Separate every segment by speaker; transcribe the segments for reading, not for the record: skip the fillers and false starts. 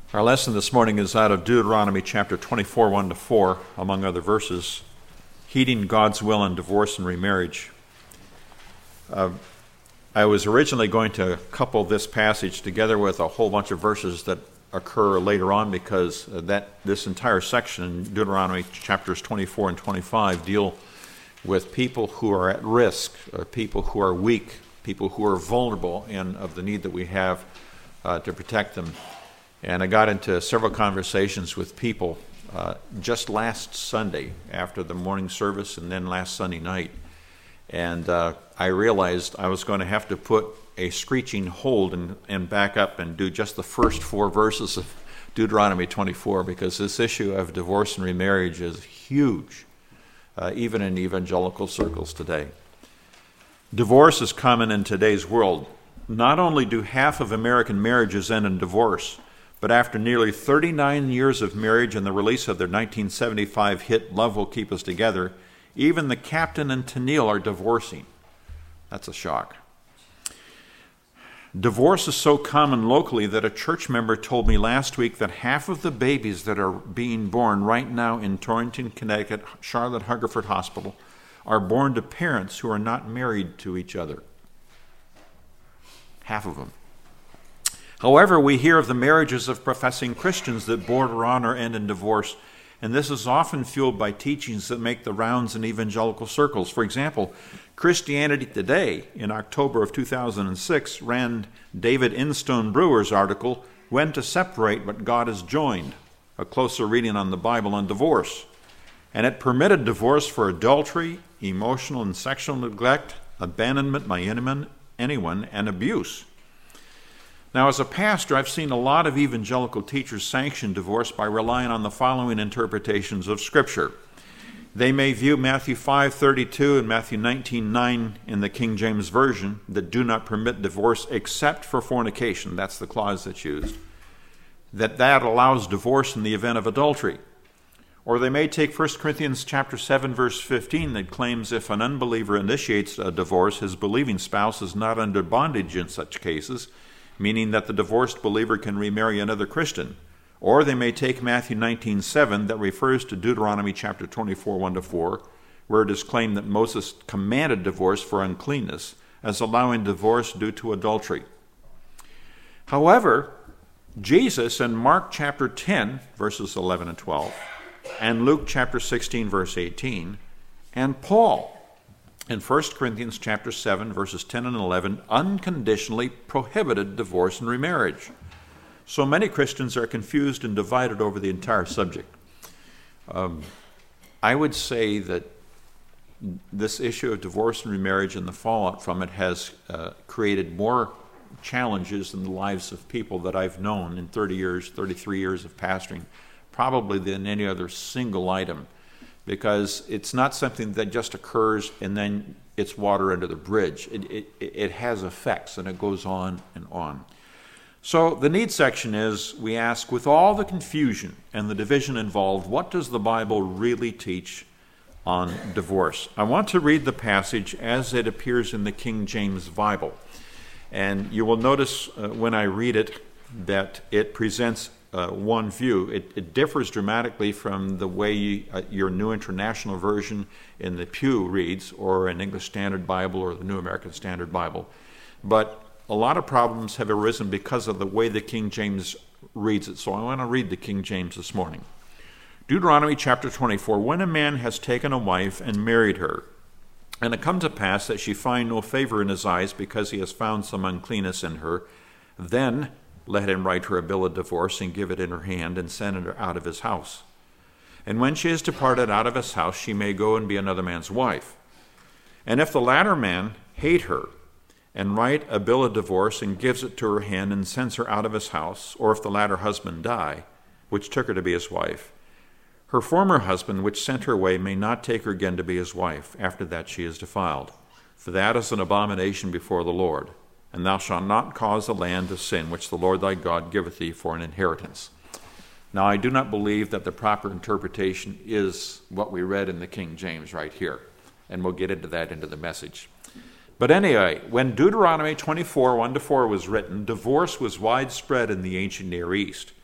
Speaker 1: Our lesson this morning is out of Deuteronomy chapter 24, 1-4, among other verses, heeding God's will in divorce and remarriage. I was originally going to couple this passage together with a whole bunch of verses that occur later on because this entire section in Deuteronomy chapters 24 and 25 deal with people who are at risk, people who are weak, people who are vulnerable, and of the need that we have to protect them. And I got into several conversations with people just last Sunday after the morning service and then last Sunday night. And I realized I was going to have to put a screeching hold and back up and do just the first 4 verses of Deuteronomy 24 because this issue of divorce and remarriage is huge, even in evangelical circles today. Divorce is common in today's world. Not only do half of American marriages end in divorce, but after nearly 39 years of marriage and the release of their 1975 hit Love Will Keep Us Together, even the captain and Tennille are divorcing. That's a shock. Divorce is so common locally that a church member told me last week that half of the babies that are being born right now in Torrington, Connecticut, Charlotte Hungerford Hospital, are born to parents who are not married to each other. Half of them. However, we hear of the marriages of professing Christians that border on or end in divorce, and this is often fueled by teachings that make the rounds in evangelical circles. For example, Christianity Today, in October of 2006, ran David Instone Brewer's article, When to Separate What God Has Joined, a closer reading on the Bible on divorce. And it permitted divorce for adultery, emotional and sexual neglect, abandonment by anyone, and abuse. Now, as a pastor, I've seen a lot of evangelical teachers sanction divorce by relying on the following interpretations of Scripture. They may view Matthew 5:32 and Matthew 19:9 in the King James Version that do not permit divorce except for fornication. That's the clause that's used. That allows divorce in the event of adultery. Or they may take 1 Corinthians chapter 7, verse 15 that claims if an unbeliever initiates a divorce, his believing spouse is not under bondage in such cases, meaning that the divorced believer can remarry another Christian. Or they may take Matthew 19:7 that refers to Deuteronomy chapter 24, 1-4, where it is claimed that Moses commanded divorce for uncleanness as allowing divorce due to adultery. However, Jesus in Mark chapter 10, verses 11 and 12, and Luke chapter 16, verse 18, and Paul in 1 Corinthians chapter 7, verses 10 and 11, unconditionally prohibited divorce and remarriage. So many Christians are confused and divided over the entire subject. I would say that this issue of divorce and remarriage and the fallout from it has created more challenges in the lives of people that I've known in 33 years of pastoring, probably than any other single item. Because it's not something that just occurs and then it's water under the bridge. It has effects and it goes on and on. So the need section is, we ask, with all the confusion and the division involved, what does the Bible really teach on divorce? I want to read the passage as it appears in the King James Bible. And you will notice when I read it that it presents one view. It differs dramatically from the way your New International Version in the Pew reads, or an English Standard Bible, or the New American Standard Bible. But a lot of problems have arisen because of the way the King James reads it. So I want to read the King James this morning. Deuteronomy chapter 24, when a man has taken a wife and married her, and it come to pass that she find no favor in his eyes because he has found some uncleanness in her, then let him write her a bill of divorce and give it in her hand and send her out of his house. And when she is departed out of his house, she may go and be another man's wife. And if the latter man hate her and write a bill of divorce and gives it to her hand and sends her out of his house, or if the latter husband die, which took her to be his wife, her former husband which sent her away may not take her again to be his wife after that she is defiled. For that is an abomination before the Lord. And thou shalt not cause the land to sin, which the Lord thy God giveth thee for an inheritance. Now, I do not believe that the proper interpretation is what we read in the King James right here. And we'll get into that into the message. But anyway, when Deuteronomy 24, 1-4 was written, divorce was widespread in the ancient Near East.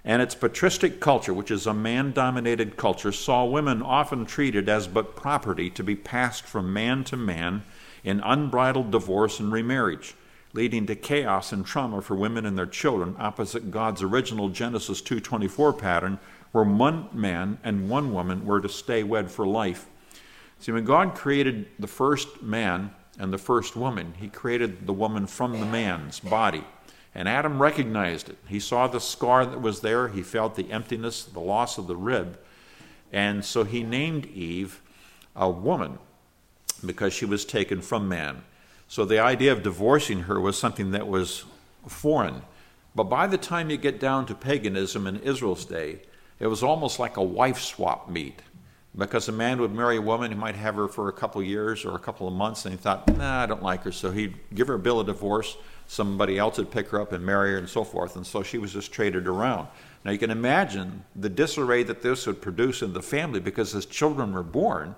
Speaker 1: and its patristic culture, which is a man-dominated culture, saw women often treated as but property to be passed from man to man in unbridled divorce and remarriage, leading to chaos and trauma for women and their children, opposite God's original Genesis 2:24 pattern, where one man and one woman were to stay wed for life. See, when God created the first man and the first woman, he created the woman from the man's body. And Adam recognized it. He saw the scar that was there. He felt the emptiness, the loss of the rib. And so he named Eve a woman because she was taken from man. So the idea of divorcing her was something that was foreign. But by the time you get down to paganism in Israel's day, it was almost like a wife swap meet. Because a man would marry a woman, he might have her for a couple of years or a couple of months, and he thought, I don't like her. So he'd give her a bill of divorce. Somebody else would pick her up and marry her and so forth. And so she was just traded around. Now you can imagine the disarray that this would produce in the family, because as children were born,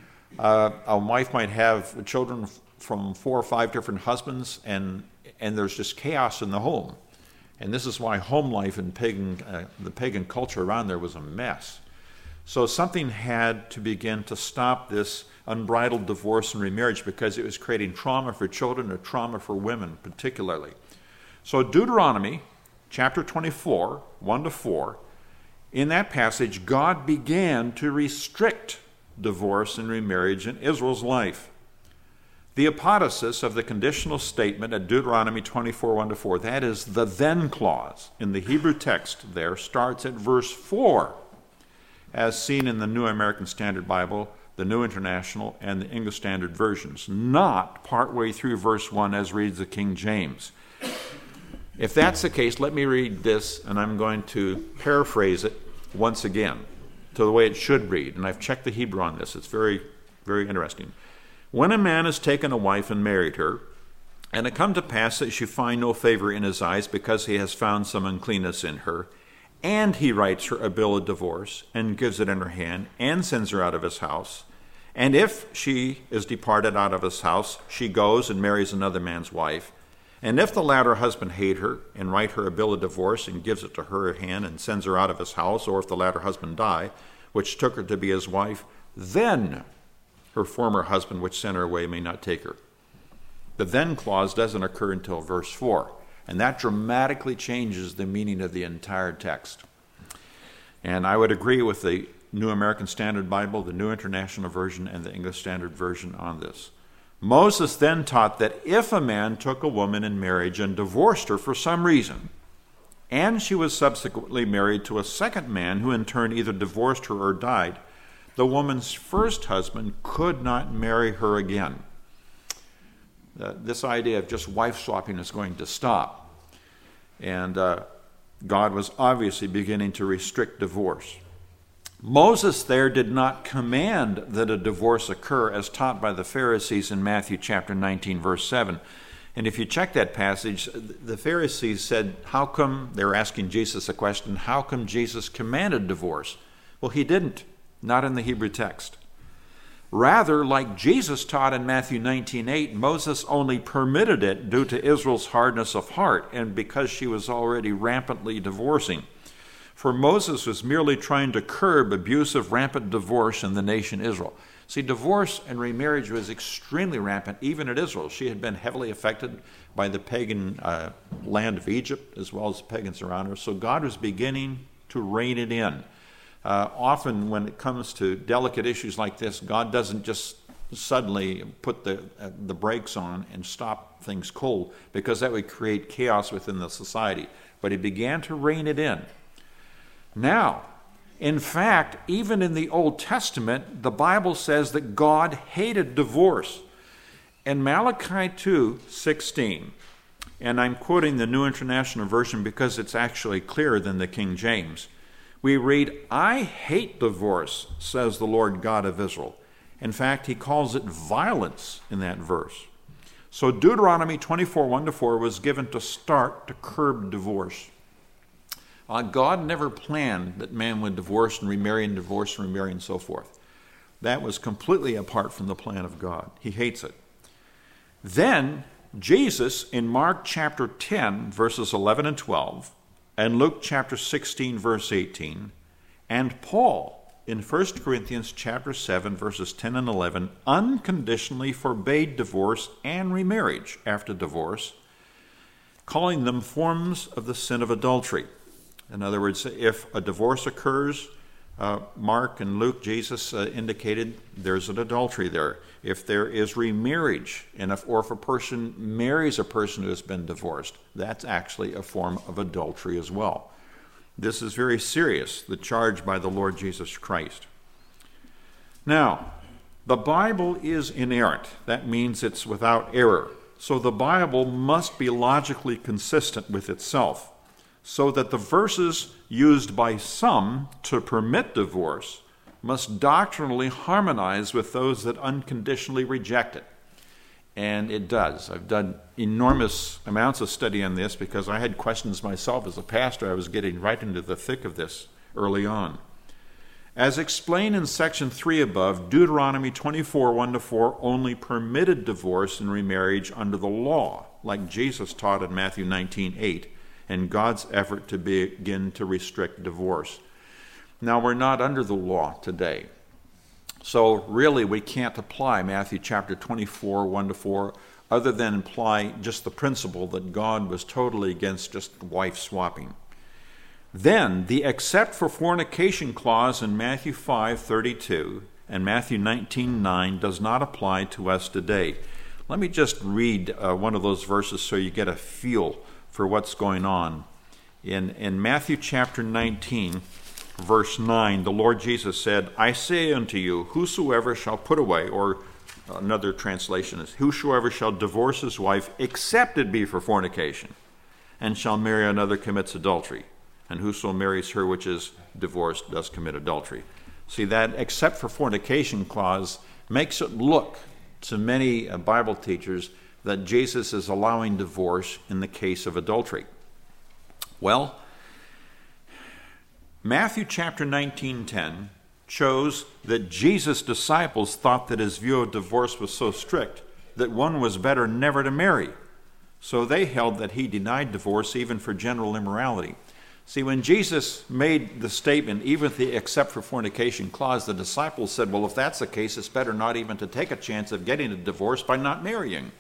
Speaker 1: a wife might have children from 4 or 5 different husbands, and there's just chaos in the home. And this is why home life in the pagan culture around there was a mess. So something had to begin to stop this unbridled divorce and remarriage, because it was creating trauma for children and trauma for women particularly. So Deuteronomy chapter 24, 1-4, in that passage, God began to restrict divorce and remarriage in Israel's life. The apodosis of the conditional statement at Deuteronomy 24, 1-4, that is the then clause in the Hebrew text there, starts at verse 4, as seen in the New American Standard Bible, the New International, and the English Standard Versions, not partway through verse 1 as reads the King James. If that's the case, let me read this, and I'm going to paraphrase it once again to the way it should read. And I've checked the Hebrew on this. It's very, very interesting. When a man has taken a wife and married her, and it come to pass that she find no favor in his eyes because he has found some uncleanness in her, and he writes her a bill of divorce and gives it in her hand and sends her out of his house, and if she is departed out of his house, she goes and marries another man's wife, and if the latter husband hate her and write her a bill of divorce and gives it to her hand and sends her out of his house, or if the latter husband die, which took her to be his wife, then her former husband which sent her away may not take her. The then clause doesn't occur until verse 4, and that dramatically changes the meaning of the entire text. And I would agree with the New American Standard Bible, the New International Version, and the English Standard Version on this. Moses then taught that if a man took a woman in marriage and divorced her for some reason, and she was subsequently married to a second man who in turn either divorced her or died, the woman's first husband could not marry her again. This idea of just wife swapping is going to stop. And God was obviously beginning to restrict divorce. Moses there did not command that a divorce occur as taught by the Pharisees in Matthew chapter 19, verse 7. And if you check that passage, the Pharisees said, how come, they were asking Jesus a question, how come Jesus commanded divorce? Well, he didn't, not in the Hebrew text. Rather, like Jesus taught in Matthew 19:8, Moses only permitted it due to Israel's hardness of heart and because she was already rampantly divorcing. For Moses was merely trying to curb abusive, rampant divorce in the nation Israel. See, divorce and remarriage was extremely rampant, even in Israel. She had been heavily affected by the pagan land of Egypt, as well as the pagans around her. So God was beginning to rein it in. Often when it comes to delicate issues like this, God doesn't just suddenly put the brakes on and stop things cold, because that would create chaos within the society. But he began to rein it in. Now, in fact, even in the Old Testament, the Bible says that God hated divorce. In Malachi 2:16, and I'm quoting the New International Version because it's actually clearer than the King James, we read, I hate divorce, says the Lord God of Israel. In fact, he calls it violence in that verse. So Deuteronomy 24, 1-4 was given to start to curb divorce. God never planned that man would divorce and remarry and divorce and remarry and so forth. That was completely apart from the plan of God. He hates it. Then Jesus, in Mark chapter 10, verses 11 and 12, and Luke chapter 16, verse 18, and Paul in 1 Corinthians chapter 7, verses 10 and 11, unconditionally forbade divorce and remarriage after divorce, calling them forms of the sin of adultery. In other words, if a divorce occurs, Mark and Luke, Jesus indicated there's an adultery there. If there is remarriage, or if a person marries a person who has been divorced, that's actually a form of adultery as well. This is very serious, the charge by the Lord Jesus Christ. Now, the Bible is inerrant. That means it's without error. So the Bible must be logically consistent with itself, so that the verses used by some to permit divorce must doctrinally harmonize with those that unconditionally reject it. And it does. I've done enormous amounts of study on this because I had questions myself as a pastor. I was getting right into the thick of this early on. As explained in section 3 above, Deuteronomy 24, 1-4 only permitted divorce and remarriage under the law, like Jesus taught in Matthew 19, 8, and God's effort to begin to restrict divorce. Now, we're not under the law today. So really, we can't apply Matthew chapter 24, 1-4, other than imply just the principle that God was totally against just wife swapping. Then, the except for fornication clause in Matthew 5:32 and Matthew 19:9 does not apply to us today. Let me just read one of those verses so you get a feel for what's going on. In Matthew chapter 19, verse 9, the Lord Jesus said, I say unto you, whosoever shall put away, or another translation is, whosoever shall divorce his wife, except it be for fornication, and shall marry another commits adultery. And whoso marries her which is divorced does commit adultery. See, that except for fornication clause makes it look to many Bible teachers that Jesus is allowing divorce in the case of adultery. Well, Matthew chapter 19:10 shows that Jesus' disciples thought that his view of divorce was so strict that one was better never to marry. So they held that he denied divorce even for general immorality. See, when Jesus made the statement, even the except for fornication clause, the disciples said, well, if that's the case, it's better not even to take a chance of getting a divorce by not marrying.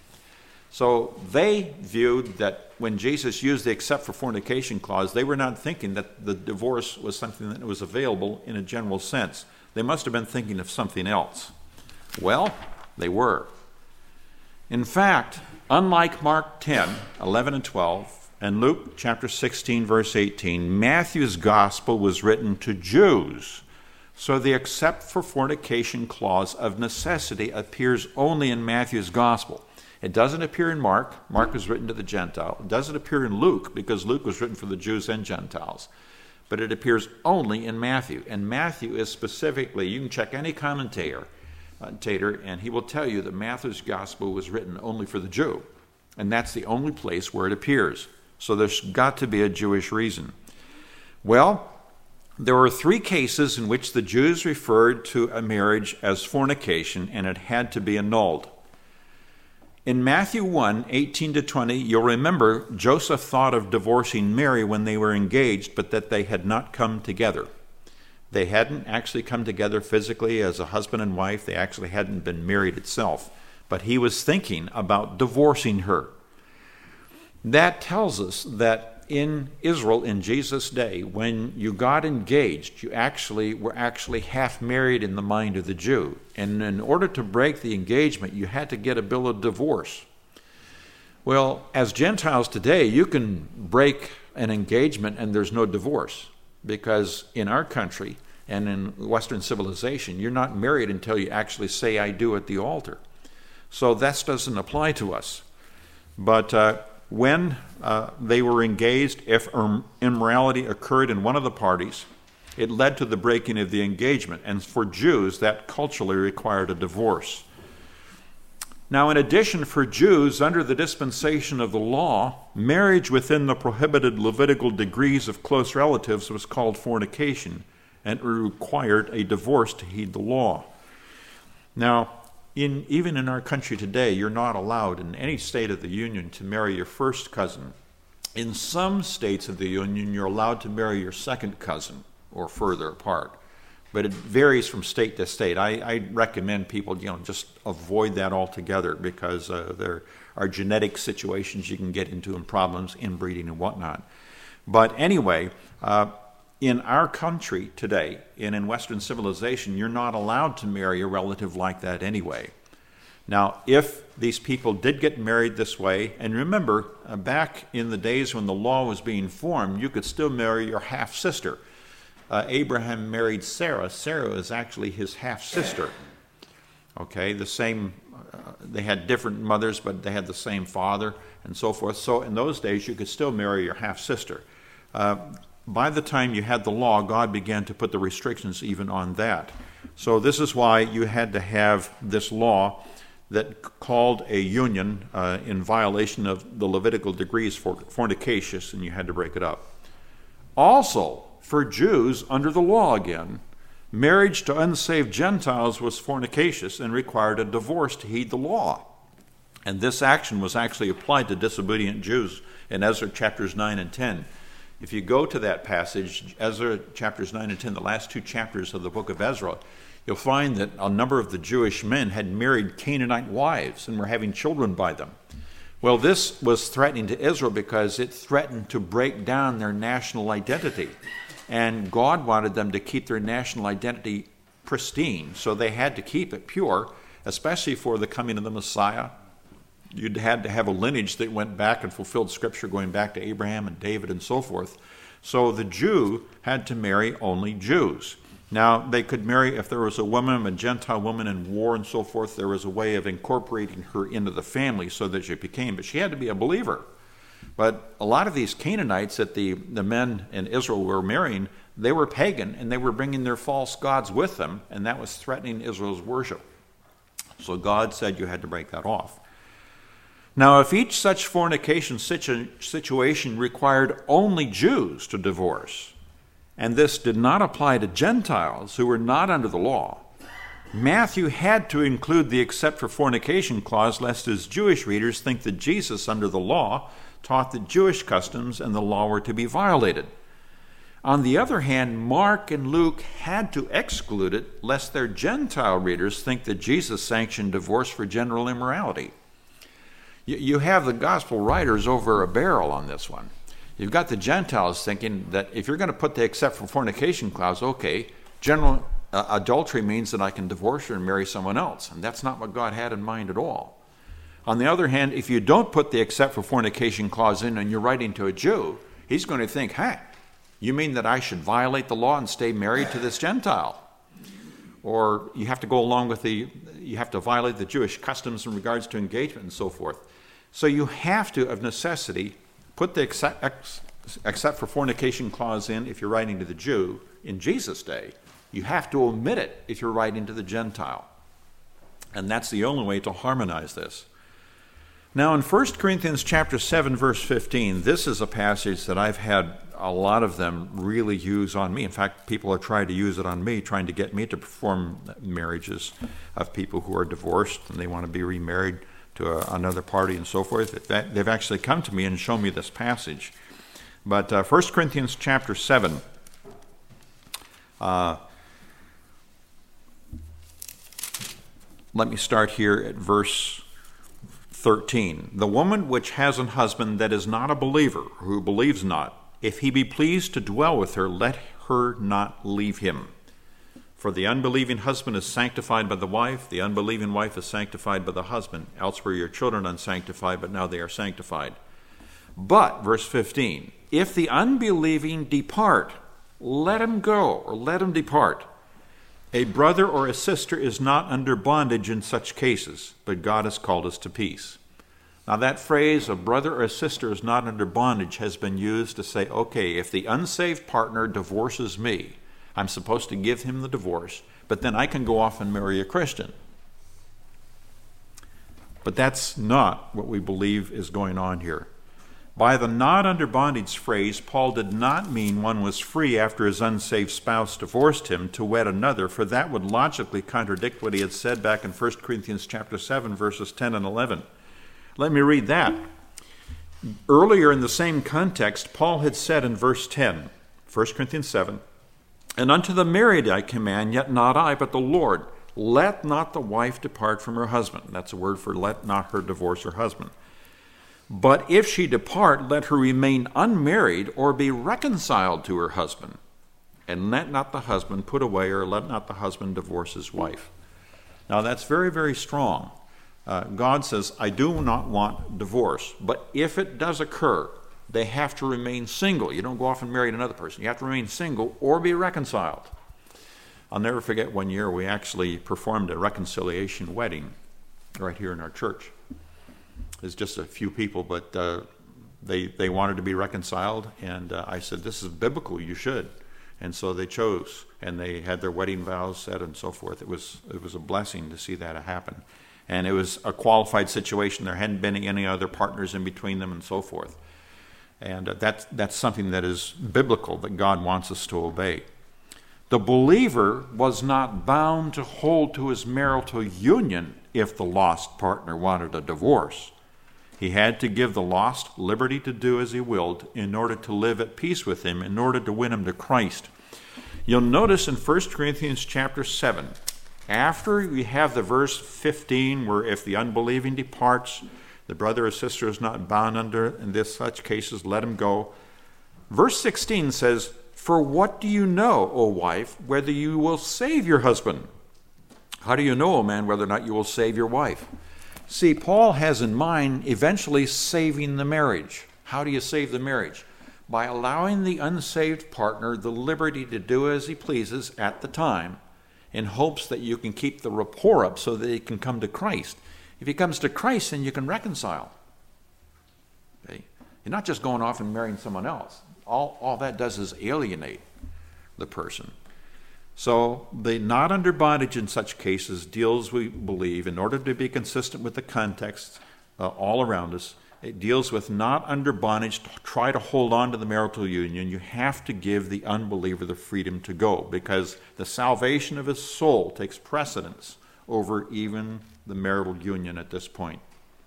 Speaker 1: So they viewed that when Jesus used the except for fornication clause, they were not thinking that the divorce was something that was available in a general sense. They must have been thinking of something else. Well, they were. In fact, unlike Mark 10, 11 and 12, and Luke chapter 16, verse 18, Matthew's gospel was written to Jews. So the except for fornication clause of necessity appears only in Matthew's gospel. It doesn't appear in Mark. Mark was written to the Gentile. It doesn't appear in Luke because Luke was written for the Jews and Gentiles. But it appears only in Matthew. And Matthew is specifically, you can check any commentator, and he will tell you that Matthew's gospel was written only for the Jew. And that's the only place where it appears. So there's got to be a Jewish reason. Well, there were 3 cases in which the Jews referred to a marriage as fornication, and it had to be annulled. In Matthew 1, 18-20, you'll remember Joseph thought of divorcing Mary when they were engaged, but that they had not come together. They hadn't actually come together physically as a husband and wife. They actually hadn't been married itself. But he was thinking about divorcing her. That tells us that in Israel in Jesus' day, when you got engaged, you were half married in the mind of the Jew. And in order to break the engagement, you had to get a bill of divorce. Well, as Gentiles today, you can break an engagement and there's no divorce, because in our country and in Western civilization, you're not married until you actually say I do at the altar. So that doesn't apply to us. But when they were engaged, if immorality occurred in one of the parties, it led to the breaking of the engagement. And for Jews, that culturally required a divorce. Now, in addition, for Jews, under the dispensation of the law, marriage within the prohibited Levitical degrees of close relatives was called fornication, and it required a divorce to heed the law. Now, even in our country today, you're not allowed in any state of the Union to marry your first cousin In some states of the Union, you're allowed to marry your second cousin or further apart, but it varies from state to state. I recommend people, just avoid that altogether, because there are genetic situations you can get into and problems, inbreeding and whatnot. But anyway, in our country today, and in Western civilization, you're not allowed to marry a relative like that anyway. Now, if these people did get married this way, and remember, back in the days when the law was being formed, you could still marry your half-sister. Abraham married Sarah. Sarah is actually his half-sister. Okay, the same, they had different mothers, but they had the same father, and so forth. So in those days, you could still marry your half-sister. By the time you had the law, God began to put the restrictions even on that. So this is why you had to have this law that called a union in violation of the Levitical decrees for fornicacious, and you had to break it up. Also, for Jews under the law again, marriage to unsaved Gentiles was fornicacious and required a divorce to heed the law. And this action was actually applied to disobedient Jews in Ezra chapters 9 and 10. If you go to that passage, Ezra chapters 9 and 10, the last two chapters of the book of Ezra, you'll find that a number of the Jewish men had married Canaanite wives and were having children by them. Well, this was threatening to Israel because it threatened to break down their national identity. And God wanted them to keep their national identity pristine, so they had to keep it pure, especially for the coming of the Messiah. You'd had to have a lineage that went back and fulfilled Scripture going back to Abraham and David and so forth. So the Jew had to marry only Jews. Now, they could marry, if there was a woman, a Gentile woman in war and so forth, there was a way of incorporating her into the family so that she became, but she had to be a believer. But a lot of these Canaanites that the men in Israel were marrying, they were pagan, and they were bringing their false gods with them, and that was threatening Israel's worship. So God said you had to break that off. Now, if each such fornication situation required only Jews to divorce, and this did not apply to Gentiles who were not under the law, Matthew had to include the except for fornication clause lest his Jewish readers think that Jesus under the law taught that Jewish customs and the law were to be violated. On the other hand, Mark and Luke had to exclude it lest their Gentile readers think that Jesus sanctioned divorce for general immorality. You have the gospel writers over a barrel on this one. You've got the Gentiles thinking that if you're going to put the except for fornication clause, okay, general adultery means that I can divorce her and marry someone else, and that's not what God had in mind at all. On the other hand, if you don't put the except for fornication clause in and you're writing to a Jew, he's going to think, you mean that I should violate the law and stay married to this Gentile? Or you have to go along with you have to violate the Jewish customs in regards to engagement and so forth. So you have to, of necessity, put the except for fornication clause in if you're writing to the Jew in Jesus' day. You have to omit it if you're writing to the Gentile. And that's the only way to harmonize this. Now in 1 Corinthians chapter 7, verse 15, this is a passage that I've had a lot of them really use on me. In fact, people have tried to use it on me, trying to get me to perform marriages of people who are divorced and they want to be remarried to another party and so forth. They've actually come to me and shown me this passage. But 1 Corinthians chapter 7, let me start here at verse 13. The woman which has an husband that is not a believer, who believes not, if he be pleased to dwell with her, let her not leave him. For the unbelieving husband is sanctified by the wife, the unbelieving wife is sanctified by the husband. Else were your children unsanctified, but now they are sanctified. But, verse 15, if the unbelieving depart, let him go, or let him depart. A brother or a sister is not under bondage in such cases, but God has called us to peace. Now that phrase, a brother or a sister is not under bondage, has been used to say, okay, if the unsaved partner divorces me, I'm supposed to give him the divorce, but then I can go off and marry a Christian. But that's not what we believe is going on here. By the not under bondage phrase, Paul did not mean one was free after his unsaved spouse divorced him to wed another, for that would logically contradict what he had said back in 1 Corinthians chapter 7, verses 10 and 11. Let me read that. Earlier in the same context, Paul had said in verse 10, 1 Corinthians 7, "And unto the married I command, yet not I, but the Lord, let not the wife depart from her husband." That's a word for let not her divorce her husband. "But if she depart, let her remain unmarried or be reconciled to her husband. And let not the husband put away, or let not the husband divorce his wife." Now that's very, very strong. God says, I do not want divorce. But if it does occur, they have to remain single. You don't go off and marry another person. You have to remain single or be reconciled. I'll never forget one year we actually performed a reconciliation wedding right here in our church. There's just a few people, but they wanted to be reconciled, and I said, this is biblical, you should. And so they chose, and they had their wedding vows said and so forth. It was a blessing to see that happen. And it was a qualified situation. There hadn't been any other partners in between them and so forth. And that's something that is biblical, that God wants us to obey. The believer was not bound to hold to his marital union if the lost partner wanted a divorce. He had to give the lost liberty to do as he willed in order to live at peace with him, in order to win him to Christ. You'll notice in 1 Corinthians chapter 7, after we have the verse 15, where if the unbelieving departs, the brother or sister is not bound under, in such cases, let him go. Verse 16 says, "For what do you know, O wife, whether you will save your husband?" How do you know, O man, whether or not you will save your wife? See, Paul has in mind eventually saving the marriage. How do you save the marriage? By allowing the unsaved partner the liberty to do as he pleases at the time, in hopes that you can keep the rapport up so that he can come to Christ. If he comes to Christ, then you can reconcile. Okay? You're not just going off and marrying someone else. All that does is alienate the person. So the not under bondage in such cases deals, we believe, in order to be consistent with the context all around us, it deals with not under bondage to try to hold on to the marital union. You have to give the unbeliever the freedom to go, because the salvation of his soul takes precedence over even the marital union at this point.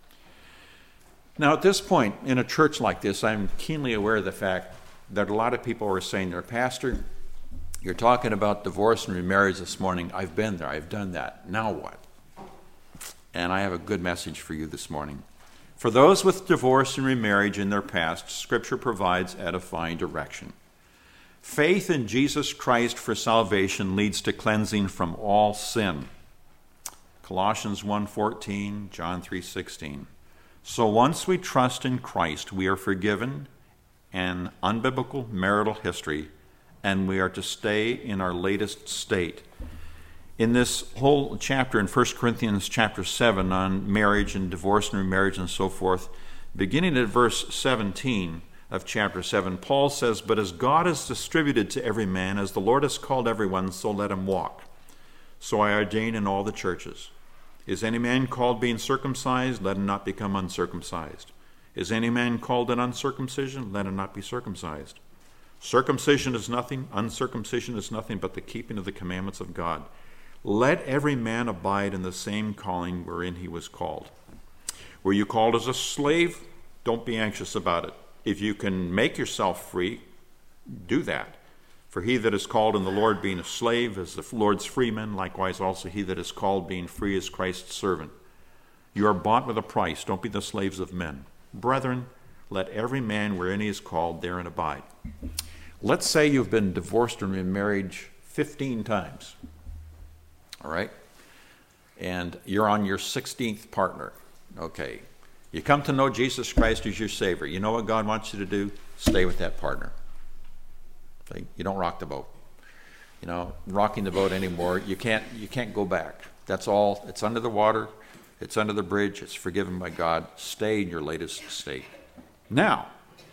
Speaker 1: Now, at this point, in a church like this, I'm keenly aware of the fact that a lot of people are saying, "Pastor, you're talking about divorce and remarriage this morning. I've been there. I've done that. Now what?" And I have a good message for you this morning. For those with divorce and remarriage in their past, Scripture provides edifying direction. Faith in Jesus Christ for salvation leads to cleansing from all sin. Colossians 1:14, John 3:16. So once we trust in Christ, we are forgiven an unbiblical marital history, and we are to stay in our latest state. In this whole chapter in 1 Corinthians chapter 7 on marriage and divorce and remarriage and so forth, beginning at verse 17 of chapter 7, Paul says, "But as God has distributed to every man, as the Lord has called everyone, so let him walk. So I ordain in all the churches. Is any man called being circumcised? Let him not become uncircumcised. Is any man called in uncircumcision? Let him not be circumcised. Circumcision is nothing, uncircumcision is nothing but the keeping of the commandments of God. Let every man abide in the same calling wherein he was called." Were you called as a slave? Don't be anxious about it. If you can make yourself free, do that. For he that is called in the Lord being a slave is the Lord's freeman, likewise also he that is called being free is Christ's servant. You are bought with a price. Don't be the slaves of men. Brethren, let every man wherein he is called therein abide. Let's say you've been divorced and remarried 15 times. All right? And you're on your 16th partner. Okay. You come to know Jesus Christ as your Savior. You know what God wants you to do? Stay with that partner. Okay? You don't rock the boat. Rocking the boat anymore, you can't go back. That's all. It's under the water. It's under the bridge. It's forgiven by God. Stay in your latest state. Now,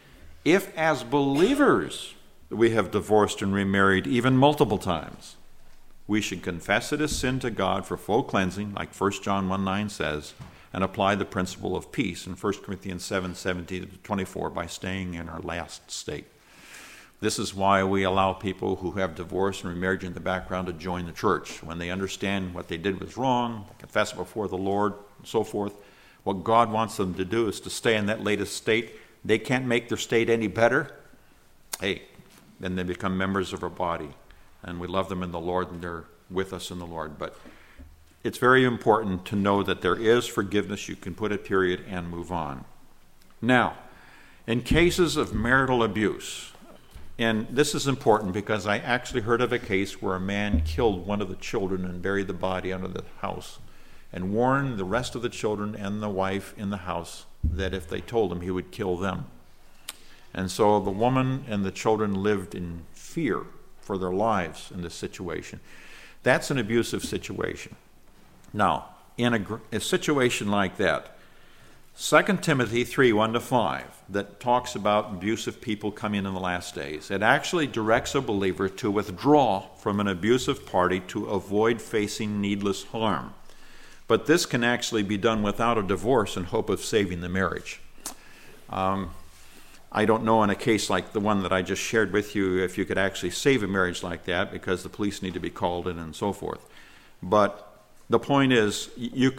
Speaker 1: if as believers we have divorced and remarried even multiple times, we should confess it as sin to God for full cleansing, like 1 John 1:9 says, and apply the principle of peace in 1 Corinthians 7:17-24 by staying in our last state. This is why we allow people who have divorce and remarriage in the background to join the church. When they understand what they did was wrong, confess it before the Lord, and so forth, what God wants them to do is to stay in that latest state. they can't make their state any better, hey, then they become members of our body. And we love them in the Lord, and they're with us in the Lord. But it's very important to know that there is forgiveness. You can put a period and move on. Now, in cases of marital abuse, and this is important because I actually heard of a case where a man killed one of the children and buried the body under the house and warned the rest of the children and the wife in the house that if they told him, he would kill them. And so the woman and the children lived in fear for their lives in this situation. That's an abusive situation. Now, in a situation like that, 2 Timothy 3, 1-5, that talks about abusive people coming in the last days, it actually directs a believer to withdraw from an abusive party to avoid facing needless harm. But this can actually be done without a divorce in hope of saving the marriage. I don't know in a case like the one that I just shared with you if you could actually save a marriage like that, because the police need to be called in and so forth. But the point is,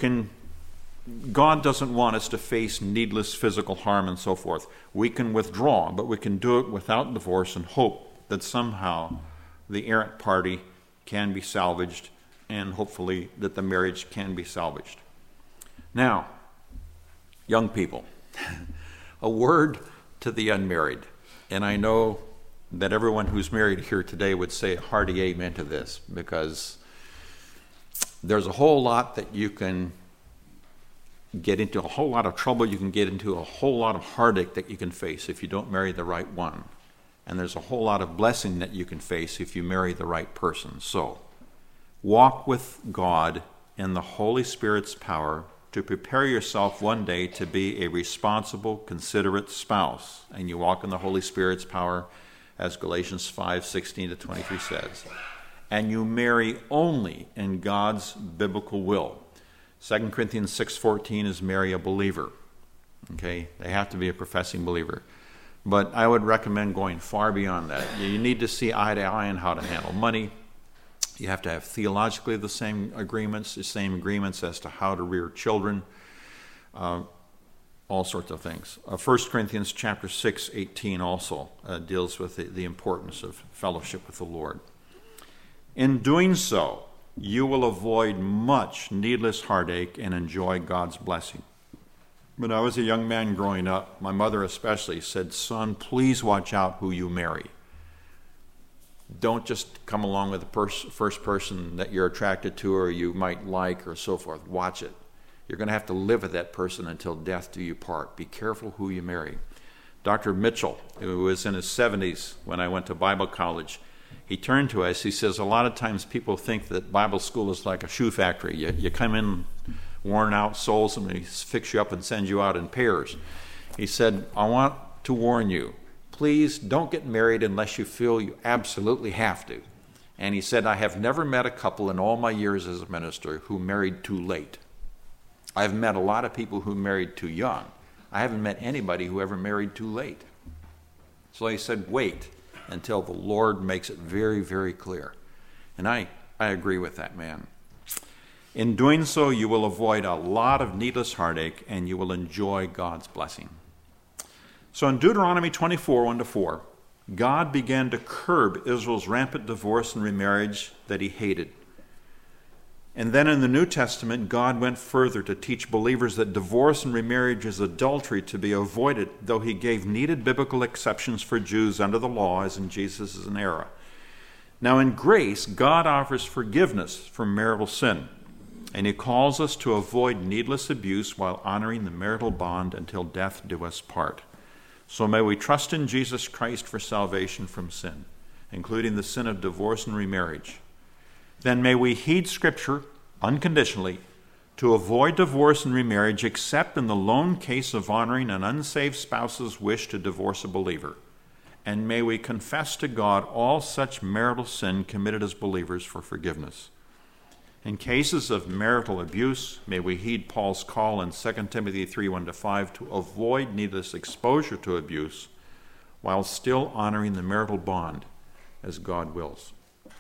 Speaker 1: God doesn't want us to face needless physical harm and so forth. We can withdraw, but we can do it without divorce and hope that somehow the errant party can be salvaged, and hopefully that the marriage can be salvaged. Now, young people, a word to the unmarried. And I know that everyone who's married here today would say a hearty amen to this, because there's a whole lot that you can get into, a whole lot of trouble you can get into, a whole lot of heartache that you can face if you don't marry the right one. And there's a whole lot of blessing that you can face if you marry the right person. So, walk with God in the Holy Spirit's power to prepare yourself one day to be a responsible, considerate spouse. And you walk in the Holy Spirit's power, as Galatians 5:16-23 says. And you marry only in God's biblical will. 2 Corinthians 6:14 is marry a believer. Okay? They have to be a professing believer. But I would recommend going far beyond that. You need to see eye to eye on how to handle money. You have to have theologically the same agreements as to how to rear children, all sorts of things. 1 Corinthians chapter 6:18 also deals with the importance of fellowship with the Lord. In doing so, you will avoid much needless heartache and enjoy God's blessing. When I was a young man growing up, my mother especially said, "Son, please watch out who you marry. Don't just come along with the first person that you're attracted to or you might like or so forth. Watch it. You're going to have to live with that person until death do you part. Be careful who you marry." Dr. Mitchell, who was in his 70s when I went to Bible college, he turned to us. He says, a lot of times people think that Bible school is like a shoe factory. You come in worn out souls and they fix you up and send you out in pairs. He said, I want to warn you, please don't get married unless you feel you absolutely have to. And he said, I have never met a couple in all my years as a minister who married too late. I've met a lot of people who married too young. I haven't met anybody who ever married too late. So he said, wait until the Lord makes it very, very clear. And I agree with that man. In doing so, you will avoid a lot of needless heartache and you will enjoy God's blessing. So in Deuteronomy 24, 1-4, God began to curb Israel's rampant divorce and remarriage that he hated. And then in the New Testament, God went further to teach believers that divorce and remarriage is adultery to be avoided, though he gave needed biblical exceptions for Jews under the law, as in Jesus' era. Now in grace, God offers forgiveness for marital sin, and he calls us to avoid needless abuse while honoring the marital bond until death do us part. So may we trust in Jesus Christ for salvation from sin, including the sin of divorce and remarriage. Then may we heed Scripture unconditionally to avoid divorce and remarriage except in the lone case of honoring an unsaved spouse's wish to divorce a believer. And may we confess to God all such marital sin committed as believers for forgiveness. In cases of marital abuse, may we heed Paul's call in 2 Timothy 3, 1-5 to avoid needless exposure to abuse while still honoring the marital bond as God wills.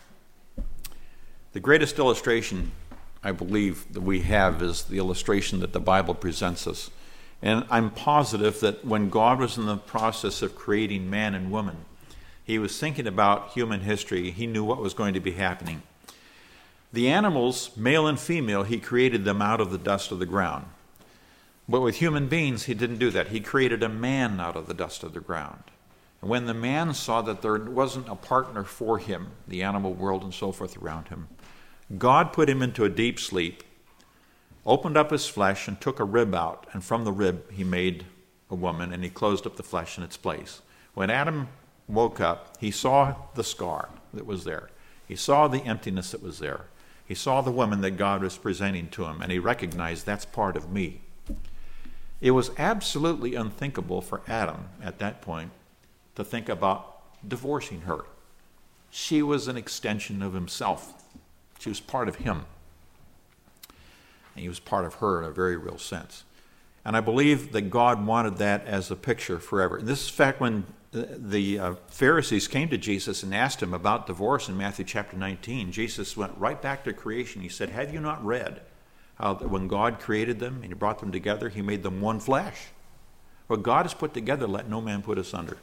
Speaker 1: The greatest illustration, I believe, that we have is the illustration that the Bible presents us And I'm positive that when God was in the process of creating man and woman, he was thinking about human history. He knew what was going to be happening. The animals, male and female, he created them out of the dust of the ground. But with human beings, he didn't do that. He created a man out of the dust of the ground. And when the man saw that there wasn't a partner for him, the animal world and so forth around him, God put him into a deep sleep, opened up his flesh and took a rib out. And from the rib, he made a woman, and he closed up the flesh in its place. When Adam woke up, he saw the scar that was there. He saw the emptiness that was there. He saw the woman that God was presenting to him, and he recognized that's part of me. It was absolutely unthinkable for Adam at that point to think about divorcing her. She was an extension of himself. She was part of him. And he was part of her in a very real sense. And I believe that God wanted that as a picture forever. And this is, in fact, when the Pharisees came to Jesus and asked him about divorce in Matthew chapter 19, Jesus went right back to creation. He said, have you not read how when God created them and he brought them together, he made them one flesh? What God has put together, let no man put asunder.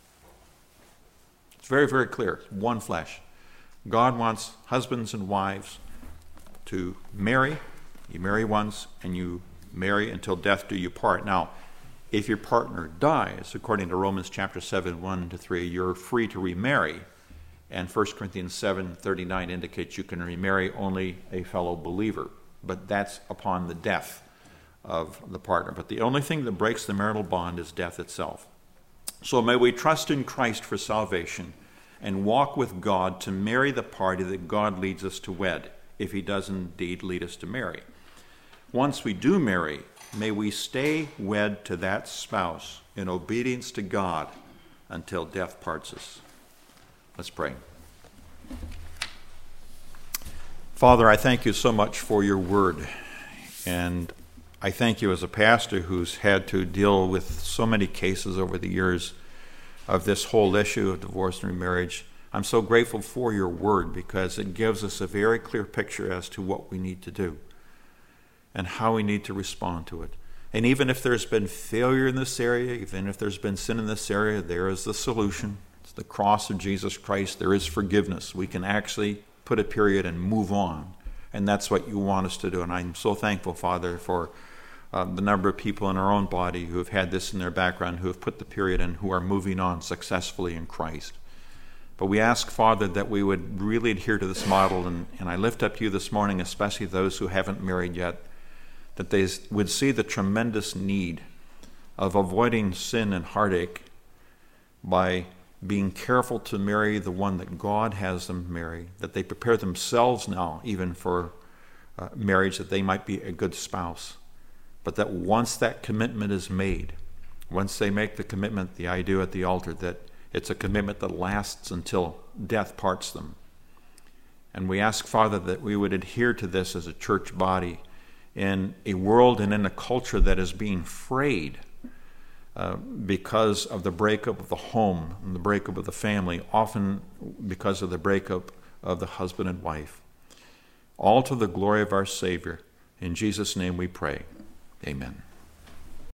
Speaker 1: It's very, very clear. One flesh. God wants husbands and wives to marry. You marry once and you marry until death do you part. Now, if your partner dies, according to Romans chapter 7, 1-3, you're free to remarry. And 1 Corinthians 7:39 indicates you can remarry only a fellow believer. But that's upon the death of the partner. But the only thing that breaks the marital bond is death itself. So may we trust in Christ for salvation and walk with God to marry the party that God leads us to wed, if he does indeed lead us to marry. Once we do marry, may we stay wed to that spouse in obedience to God until death parts us. Let's pray. Father, I thank you so much for your word. And I thank you as a pastor who's had to deal with so many cases over the years of this whole issue of divorce and remarriage. I'm so grateful for your word because it gives us a very clear picture as to what we need to do and how we need to respond to it. And even if there's been failure in this area, even if there's been sin in this area, there is the solution. It's the cross of Jesus Christ. There is forgiveness. We can actually put a period and move on. And that's what you want us to do. And I'm so thankful, Father, for the number of people in our own body who have had this in their background, who have put the period and who are moving on successfully in Christ. But we ask, Father, that we would really adhere to this model. And I lift up to you this morning, especially those who haven't married yet, that they would see the tremendous need of avoiding sin and heartache by being careful to marry the one that God has them marry, that they prepare themselves now even for marriage, that they might be a good spouse. But that once that commitment is made, once they make the commitment, the I do at the altar, that it's a commitment that lasts until death parts them. And we ask, Father, that we would adhere to this as a church body in a world and in a culture that is being frayed because of the breakup of the home and the breakup of the family, often because of the breakup of the husband and wife. All to the glory of our Savior. In Jesus' name we pray. Amen.